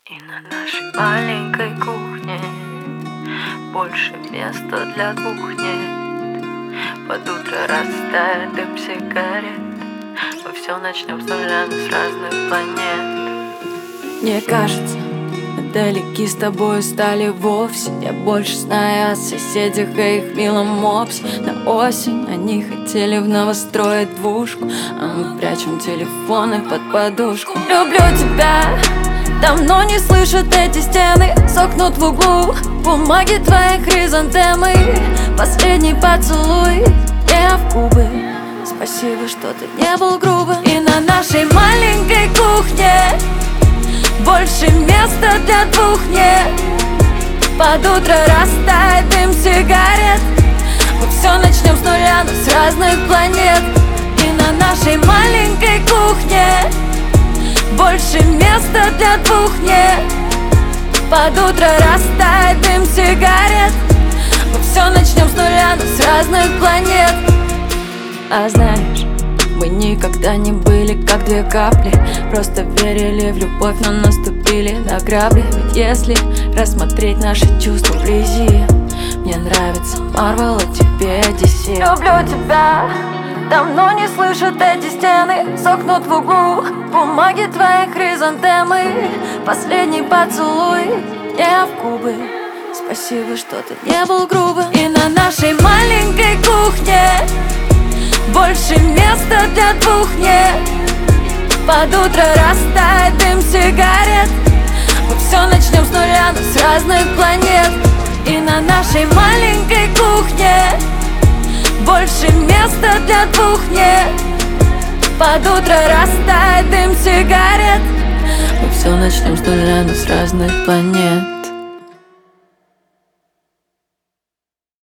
И на нашей маленькой кухне больше места для двух нет. Под утро растает дым сигарет. Мы все начнем с нуля, но с разных планет. Мне кажется, мы далеки с тобой стали вовсе. Я больше знаю о соседях и их милом мопсе. На осень они хотели в новостроить двушку, а мы прячем телефоны под подушку. Люблю тебя, давно не слышат эти стены. Сохнут в углу бумаги твоей хризантемы. Последний поцелуй не в губы. Спасибо, что ты не был грубым. И на нашей маленькой кухне больше места для двух нет. Под утро растает дым сигарет. Мы все начнем с нуля, но с разных планет. И на нашей маленькой кухне больше места для двух нет. Под утро растает дым сигарет. Мы все начнем с нуля, но с разных планет. А знаешь, мы никогда не были как две капли. Просто верили в любовь, но наступили на грабли. Ведь если рассмотреть наши чувства вблизи, мне нравится Марвел, а тебе DC. Люблю тебя, давно не слышат эти стены. Сохнут в углу бумаги твоей хризантемы. Последний поцелуй не в губы. Спасибо, что ты не был грубым. И на нашей маленькой кухне больше места для двух нет. Под утро растает дым сигарет. Мы все начнем с нуля, но с разных планет. И на нашей маленькой кухне больше места для двух нет. Под утро растает дым сигарет. Мы все начнем с нуля, но с разных планет.